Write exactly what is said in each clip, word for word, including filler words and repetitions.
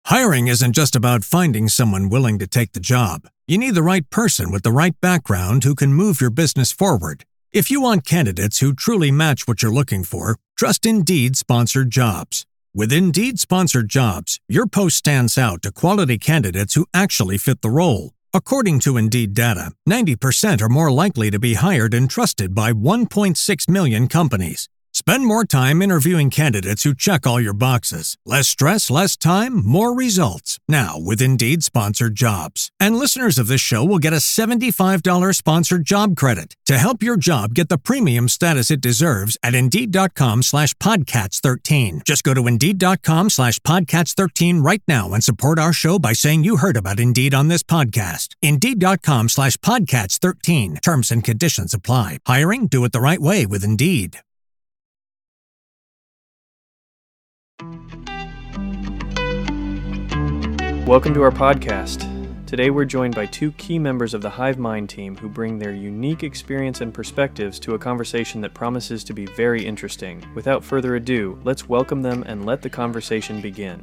Hiring isn't just about finding someone willing to take the job. You need the right person with the right background who can move your business forward. If you want candidates who truly match what you're looking for, trust Indeed Sponsored Jobs. With Indeed Sponsored Jobs, your post stands out to quality candidates who actually fit the role. According to Indeed data, ninety percent are more likely to be hired and trusted by one point six million companies. Spend more time interviewing candidates who check all your boxes. Less stress, less time, more results. Now with Indeed Sponsored Jobs. And listeners of this show will get a seventy-five dollars sponsored job credit to help your job get the premium status it deserves at Indeed.com slash Podcats13. Just go to Indeed.com slash Podcats13 right now and support our show by saying you heard about Indeed on this podcast. Indeed.com slash Podcats13. Terms and conditions apply. Hiring? Do it the right way with Indeed. Welcome to our podcast. Today we're joined by two key members of the Hive Mind team who bring their unique experience and perspectives to a conversation that promises to be very interesting. Without further ado, let's welcome them and let the conversation begin.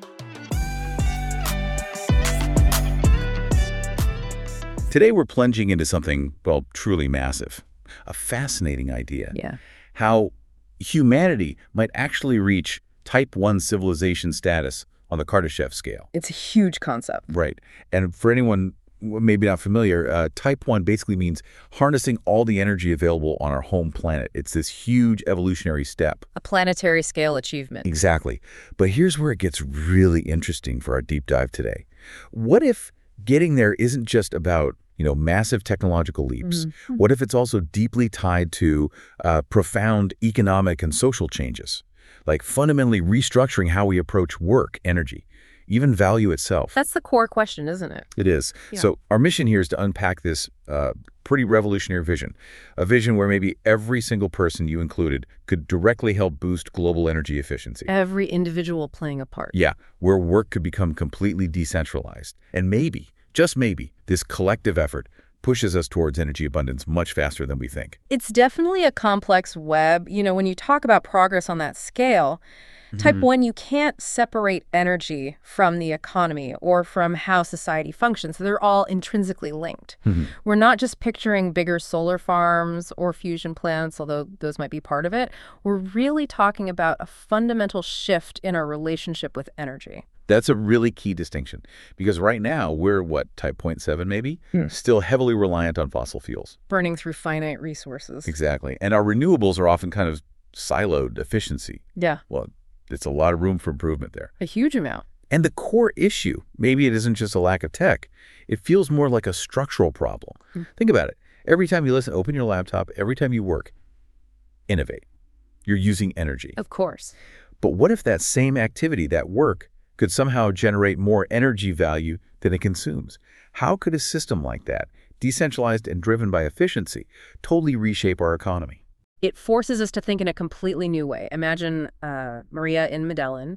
Today we're plunging into something, well, truly massive. A fascinating idea. Yeah. How humanity might actually reach type one civilization status on the Kardashev scale. It's a huge concept. Right. And for anyone maybe not familiar, uh, type one basically means harnessing all the energy available on our home planet. It's this huge evolutionary step. A planetary scale achievement. Exactly. But here's where it gets really interesting for our deep dive today. What if getting there isn't just about, you know, massive technological leaps? Mm-hmm. What if it's also deeply tied to uh, profound economic and social changes? Like fundamentally restructuring how we approach work, energy, even value itself. That's the core question, isn't it? It is. Yeah. So our mission here is to unpack this uh, pretty revolutionary vision, a vision where maybe every single person you included could directly help boost global energy efficiency. Every individual playing a part. Yeah, where work could become completely decentralized. And maybe, just maybe, this collective effort pushes us towards energy abundance much faster than we think. It's definitely a complex web. You know, when you talk about progress on that scale, mm-hmm. type one, you can't separate energy from the economy or from how society functions. So they're all intrinsically linked. Mm-hmm. We're not just picturing bigger solar farms or fusion plants, although those might be part of it. We're really talking about a fundamental shift in our relationship with energy. That's a really key distinction because right now we're, what, type zero point seven maybe? Hmm. Still heavily reliant on fossil fuels. Burning through finite resources. Exactly. And our renewables are often kind of siloed efficiency. Yeah. Well, it's a lot of room for improvement there. A huge amount. And the core issue, maybe it isn't just a lack of tech. It feels more like a structural problem. Hmm. Think about it. Every time you listen, open your laptop, every time you work, innovate. You're using energy. Of course. But what if that same activity, that work, could somehow generate more energy value than it consumes? How could a system like that, decentralized and driven by efficiency, totally reshape our economy? It forces us to think in a completely new way. Imagine uh, Maria in Medellin,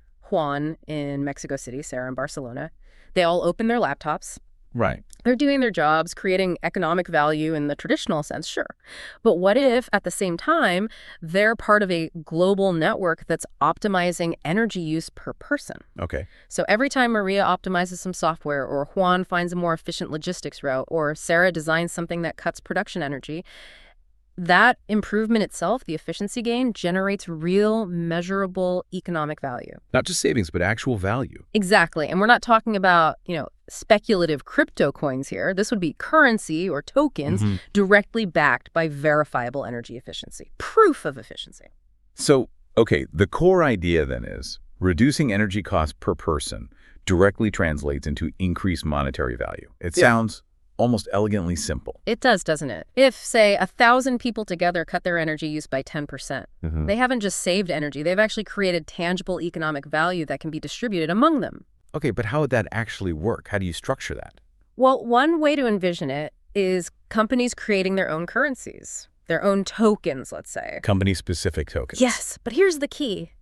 Juan in Mexico City, Sarah in Barcelona. They all open their laptops. Right. They're doing their jobs, creating economic value in the traditional sense, sure. But what if, at the same time, they're part of a global network that's optimizing energy use per person? Okay. So every time Maria optimizes some software, or Juan finds a more efficient logistics route, or Sarah designs something that cuts production energy, that improvement itself, the efficiency gain, generates real, measurable economic value. Not just savings, but actual value. Exactly. And we're not talking about, you know, speculative crypto coins here. This would be currency or tokens mm-hmm. directly backed by verifiable energy efficiency, proof of efficiency. So, okay, the core idea then is reducing energy costs per person directly translates into increased monetary value. It yeah. sounds almost elegantly simple. It does, doesn't it? If, say, a thousand people together cut their energy use by ten percent, mm-hmm. they haven't just saved energy, they've actually created tangible economic value that can be distributed among them. Okay, but how would that actually work? How do you structure that? Well, one way to envision it is companies creating their own currencies, their own tokens, let's say. Company-specific tokens. Yes, but here's the key.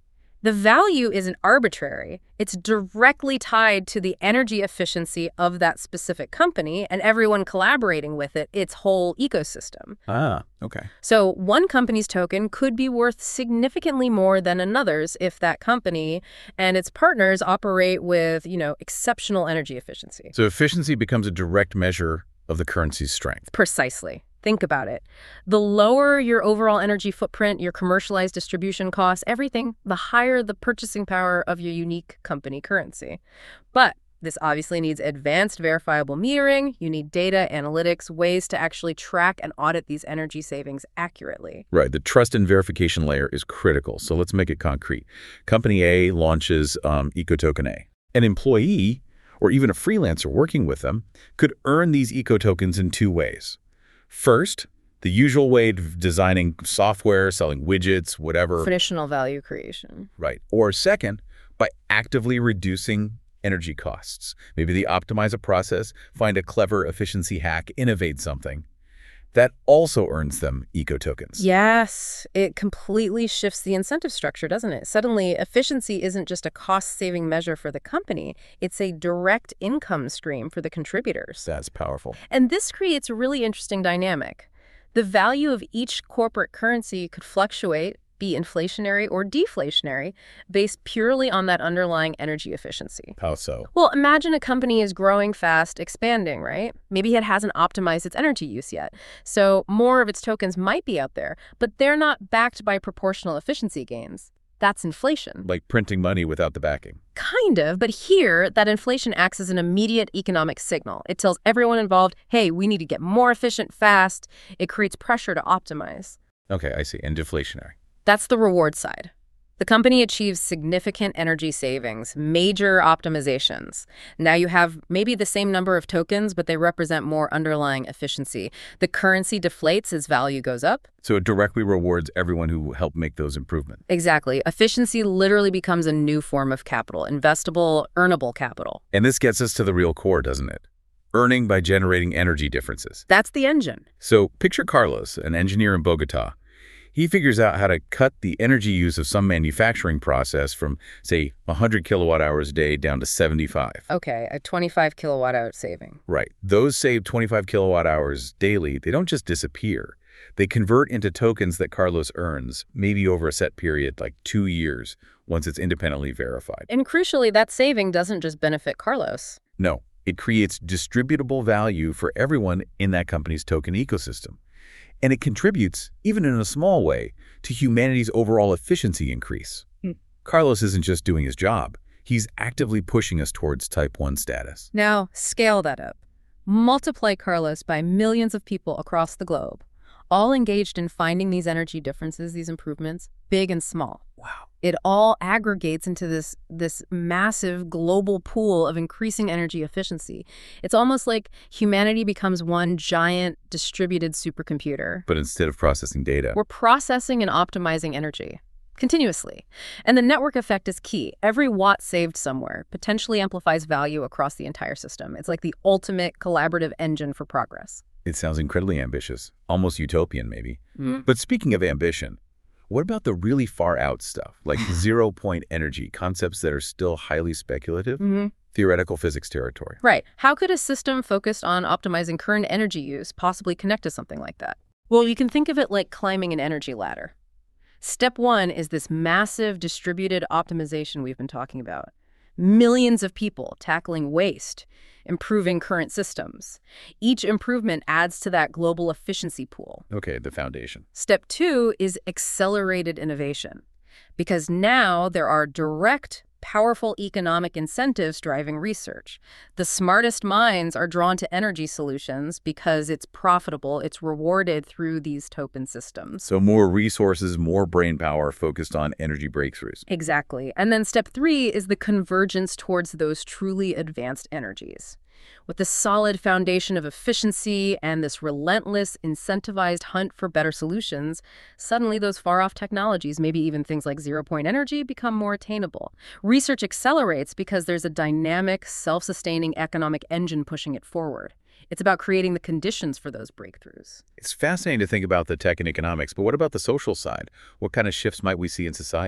The value isn't arbitrary. It's directly tied to the energy efficiency of that specific company and everyone collaborating with it, its whole ecosystem. Ah, okay. So one company's token could be worth significantly more than another's if that company and its partners operate with, you know, exceptional energy efficiency. So efficiency becomes a direct measure of the currency's strength. Precisely. Think about it. The lower your overall energy footprint, your commercialized distribution costs, everything, the higher the purchasing power of your unique company currency. But this obviously needs advanced verifiable metering. You need data, analytics, ways to actually track and audit these energy savings accurately. Right. The trust and verification layer is critical. So let's make it concrete. Company A launches um, EcoToken A. An employee or even a freelancer working with them could earn these eco-tokens in two ways. First, the usual way of designing software, selling widgets, whatever. Traditional value creation. Right. Or second, by actively reducing energy costs. Maybe they optimize a process, find a clever efficiency hack, innovate something. That also earns them eco-tokens. Yes, it completely shifts the incentive structure, doesn't it? Suddenly, efficiency isn't just a cost-saving measure for the company. It's a direct income stream for the contributors. That's powerful. And this creates a really interesting dynamic. The value of each corporate currency could fluctuate, be inflationary or deflationary, based purely on that underlying energy efficiency. How so? Well, imagine a company is growing fast, expanding, right? Maybe it hasn't optimized its energy use yet. So more of its tokens might be out there, but they're not backed by proportional efficiency gains. That's inflation. Like printing money without the backing. Kind of, but here, that inflation acts as an immediate economic signal. It tells everyone involved, hey, we need to get more efficient fast. It creates pressure to optimize. Okay, I see. And deflationary. That's the reward side. The company achieves significant energy savings, major optimizations. Now you have maybe the same number of tokens, but they represent more underlying efficiency. The currency deflates as value goes up. So it directly rewards everyone who helped make those improvements. Exactly. Efficiency literally becomes a new form of capital, investable, earnable capital. And this gets us to the real core, doesn't it? Earning by generating energy differences. That's the engine. So picture Carlos, an engineer in Bogota. He figures out how to cut the energy use of some manufacturing process from, say, one hundred kilowatt hours a day down to seventy-five. Okay, a twenty-five kilowatt hour saving. Right. Those saved twenty-five kilowatt hours daily, they don't just disappear. They convert into tokens that Carlos earns, maybe over a set period, like two years, once it's independently verified. And crucially, that saving doesn't just benefit Carlos. No, it creates distributable value for everyone in that company's token ecosystem. And it contributes, even in a small way, to humanity's overall efficiency increase. Hmm. Carlos isn't just doing his job. He's actively pushing us towards type one status. Now, scale that up. Multiply Carlos by millions of people across the globe, all engaged in finding these energy differences, these improvements, big and small. Wow. It all aggregates into this, this massive global pool of increasing energy efficiency. It's almost like humanity becomes one giant distributed supercomputer. But instead of processing data, we're processing and optimizing energy continuously. And the network effect is key. Every watt saved somewhere potentially amplifies value across the entire system. It's like the ultimate collaborative engine for progress. It sounds incredibly ambitious, almost utopian maybe. Mm-hmm. But speaking of ambition, what about the really far out stuff, like zero-point energy, concepts that are still highly speculative? Mm-hmm. Theoretical physics territory. Right. How could a system focused on optimizing current energy use possibly connect to something like that? Well, you can think of it like climbing an energy ladder. Step one is this massive distributed optimization we've been talking about. Millions of people tackling waste, improving current systems. Each improvement adds to that global efficiency pool. Okay, the foundation. Step two is accelerated innovation, because now there are direct, powerful economic incentives driving research. The smartest minds are drawn to energy solutions because it's profitable, it's rewarded through these token systems. So more resources, more brain power focused on energy breakthroughs. Exactly. And then step three is the convergence towards those truly advanced energies. With the solid foundation of efficiency and this relentless, incentivized hunt for better solutions, suddenly those far-off technologies, maybe even things like zero-point energy, become more attainable. Research accelerates because there's a dynamic, self-sustaining economic engine pushing it forward. It's about creating the conditions for those breakthroughs. It's fascinating to think about the tech and economics, but what about the social side? What kind of shifts might we see in society?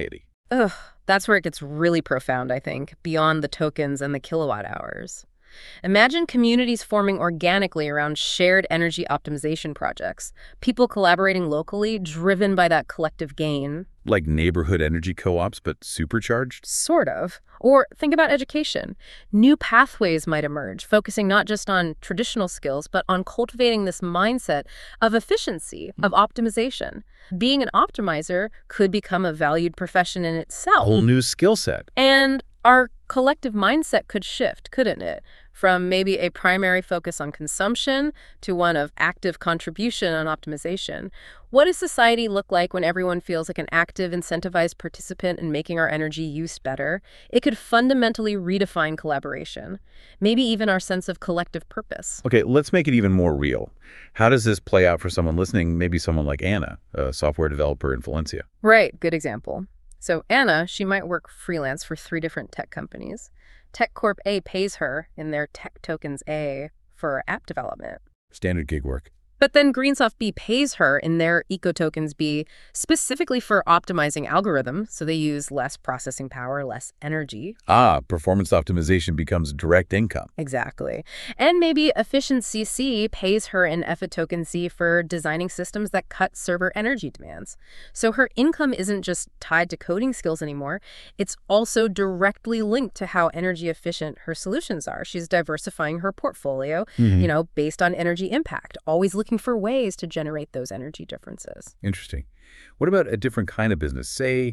Ugh, that's where it gets really profound, I think, beyond the tokens and the kilowatt hours. Imagine communities forming organically around shared energy optimization projects, people collaborating locally, driven by that collective gain. Like neighborhood energy co-ops, but supercharged? Sort of. Or think about education. New pathways might emerge, focusing not just on traditional skills, but on cultivating this mindset of efficiency, of optimization. Being an optimizer could become a valued profession in A itself. whole new skill set. And our collective mindset could shift, couldn't it? From maybe a primary focus on consumption to one of active contribution on optimization. What does society look like when everyone feels like an active, incentivized participant in making our energy use better? It could fundamentally redefine collaboration, maybe even our sense of collective purpose. Okay, let's make it even more real. How does this play out for someone listening, maybe someone like Anna, a software developer in Valencia? Right, good example. So Anna, she might work freelance for three different tech companies. TechCorp A pays her in their Tech Tokens A for app development. Standard gig work. But then Greensoft B pays her in their EcoTokens B specifically for optimizing algorithms, so they use less processing power, less energy. Ah, performance optimization becomes direct income. Exactly. And maybe Efficiency C pays her in EcoToken C for designing systems that cut server energy demands. So her income isn't just tied to coding skills anymore, it's also directly linked to how energy efficient her solutions are. She's diversifying her portfolio, Mm-hmm. you know, based on energy impact, always looking for ways to generate those energy differences. Interesting. What about a different kind of business, say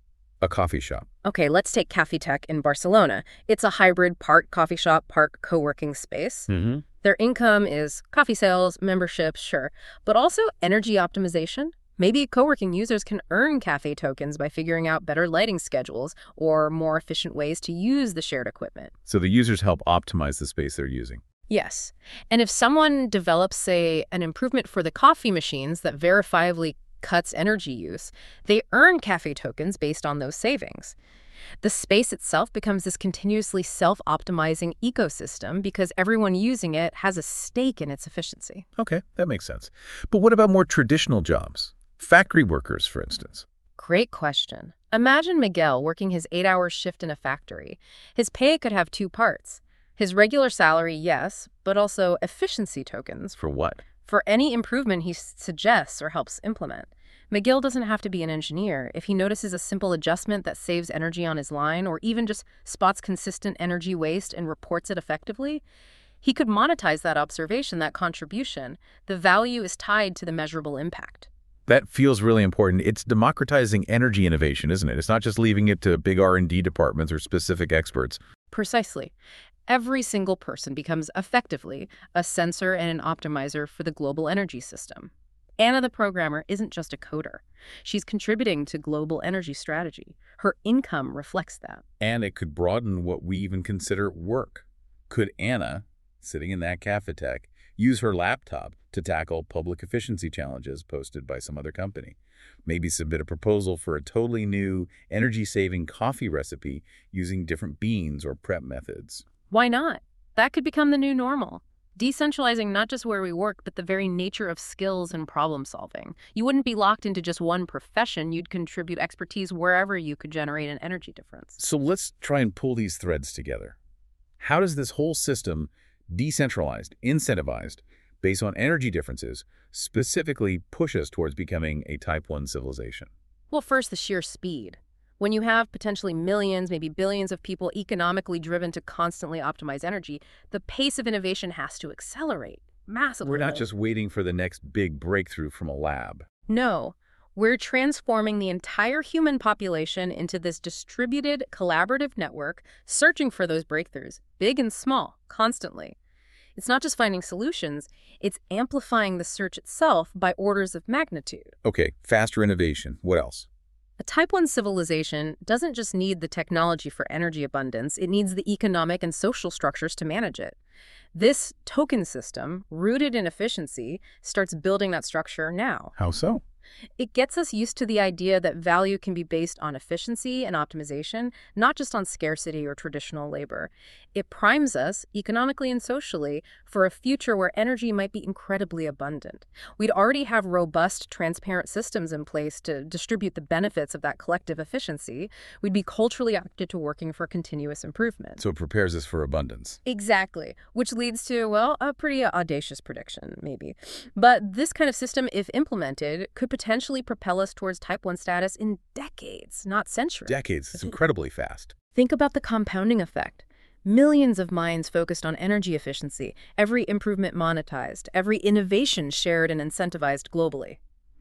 a coffee shop? Okay, let's take Café Tech in Barcelona. It's a hybrid part coffee shop, part co-working space. Mm-hmm. Their income is coffee sales, memberships, sure, but also energy optimization. Maybe co-working users can earn cafe tokens by figuring out better lighting schedules or more efficient ways to use the shared equipment. So the users help optimize the space they're using. Yes. And if someone develops, say, an improvement for the coffee machines that verifiably cuts energy use, they earn cafe tokens based on those savings. The space itself becomes this continuously self-optimizing ecosystem because everyone using it has a stake in its efficiency. Okay, that makes sense. But what about more traditional jobs? Factory workers, for instance. Great question. Imagine Miguel working his eight-hour shift in a factory. His pay could have two parts. His regular salary, yes, but also efficiency tokens For what? for any improvement he s- suggests or helps implement. Miguel doesn't have to be an engineer. If he notices a simple adjustment that saves energy on his line or even just spots consistent energy waste and reports it effectively, he could monetize that observation, that contribution. The value is tied to the measurable impact. That feels really important. It's democratizing energy innovation, isn't it? It's not just leaving it to big R and D departments or specific experts. Precisely. Every single person becomes effectively a sensor and an optimizer for the global energy system. Anna the programmer isn't just a coder. She's contributing to global energy strategy. Her income reflects that. And it could broaden what we even consider work. Could Anna, sitting in that Café Tech, use her laptop to tackle public efficiency challenges posted by some other company? Maybe submit a proposal for a totally new energy-saving coffee recipe using different beans or prep methods. Why not? That could become the new normal. Decentralizing not just where we work, but the very nature of skills and problem solving. You wouldn't be locked into just one profession. You'd contribute expertise wherever you could generate an energy difference. So let's try and pull these threads together. How does this whole system, decentralized, incentivized, based on energy differences, specifically push us towards becoming a type one civilization? Well, first, the sheer speed. When you have potentially millions, maybe billions of people economically driven to constantly optimize energy, the pace of innovation has to accelerate massively. We're not just waiting for the next big breakthrough from a lab. No. We're transforming the entire human population into this distributed, collaborative network, searching for those breakthroughs, big and small, constantly. It's not just finding solutions, it's amplifying the search itself by orders of magnitude. Okay, faster innovation. What else? A type one civilization doesn't just need the technology for energy abundance, it needs the economic and social structures to manage it. This token system, rooted in efficiency, starts building that structure now. How so? It gets us used to the idea that value can be based on efficiency and optimization, not just on scarcity or traditional labor. It primes us, economically and socially, for a future where energy might be incredibly abundant. We'd already have robust, transparent systems in place to distribute the benefits of that collective efficiency. We'd be culturally adapted to working for continuous improvement. So it prepares us for abundance. Exactly, which leads to, well, a pretty audacious prediction, maybe. But this kind of system, if implemented, could potentially propel us towards Type one status in decades, not centuries. Decades. It's incredibly fast. Think about the compounding effect. Millions of minds focused on energy efficiency, every improvement monetized, every innovation shared and incentivized globally.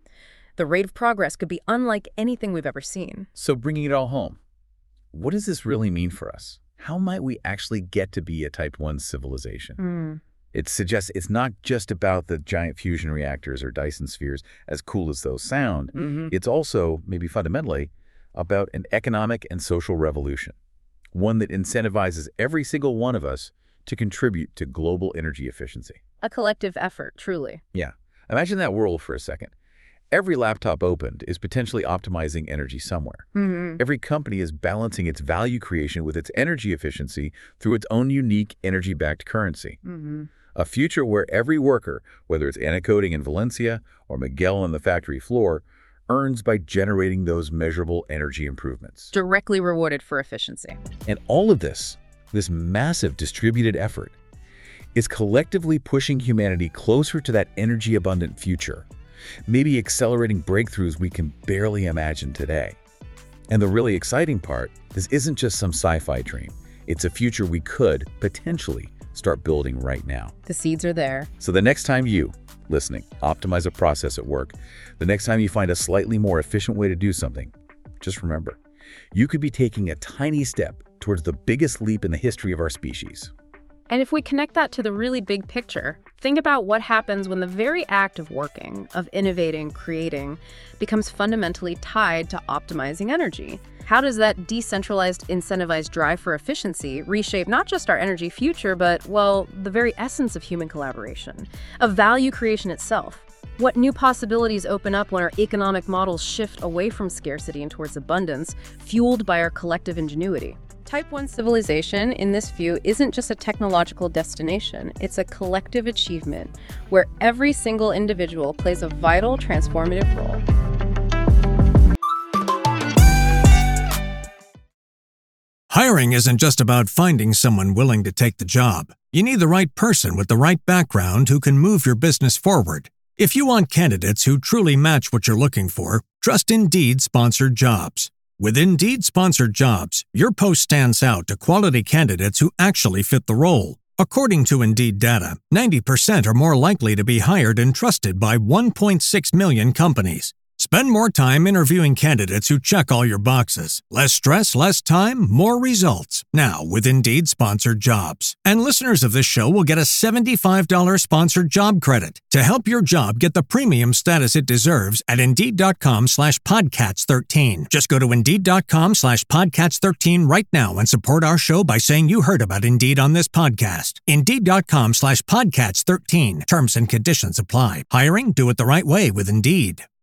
The rate of progress could be unlike anything we've ever seen. So bringing it all home, what does this really mean for us? How might we actually get to be a Type one civilization? Mm. It suggests it's not just about the giant fusion reactors or Dyson spheres, as cool as those sound. Mm-hmm. It's also, maybe fundamentally, about an economic and social revolution, one that incentivizes every single one of us to contribute to global energy efficiency. A collective effort, truly. Yeah. Imagine that world for a second. Every laptop opened is potentially optimizing energy somewhere. Mm-hmm. Every company is balancing its value creation with its energy efficiency through its own unique energy-backed currency. Mm-hmm. A future where every worker, whether it's Anna coding in Valencia or Miguel on the factory floor, earns by generating those measurable energy improvements. Directly rewarded for efficiency. And all of this, this massive distributed effort, is collectively pushing humanity closer to that energy-abundant future, maybe accelerating breakthroughs we can barely imagine today. And the really exciting part, this isn't just some sci-fi dream. It's a future we could, potentially, start building right now. The seeds are there. So the next time you, listening, optimize a process at work, the next time you find a slightly more efficient way to do something, just remember, you could be taking a tiny step towards the biggest leap in the history of our species. And if we connect that to the really big picture, think about what happens when the very act of working, of innovating, creating, becomes fundamentally tied to optimizing energy. How does that decentralized, incentivized drive for efficiency reshape not just our energy future, but, well, the very essence of human collaboration, of value creation itself? What new possibilities open up when our economic models shift away from scarcity and towards abundance, fueled by our collective ingenuity? Type one civilization, in this view, isn't just a technological destination. It's a collective achievement where every single individual plays a vital, transformative role. Hiring isn't just about finding someone willing to take the job. You need the right person with the right background who can move your business forward. If you want candidates who truly match what you're looking for, trust Indeed Sponsored Jobs. With Indeed Sponsored Jobs, your post stands out to quality candidates who actually fit the role. According to Indeed data, ninety percent are more likely to be hired and trusted by one point six million companies. Spend more time interviewing candidates who check all your boxes. Less stress, less time, more results. Now with Indeed Sponsored Jobs. And listeners of this show will get a seventy-five dollars sponsored job credit to help your job get the premium status it deserves at Indeed.com slash Podcats13. Just go to Indeed.com slash Podcats13 right now and support our show by saying you heard about Indeed on this podcast. Indeed.com slash Podcats13. Terms and conditions apply. Hiring? Do it the right way with Indeed.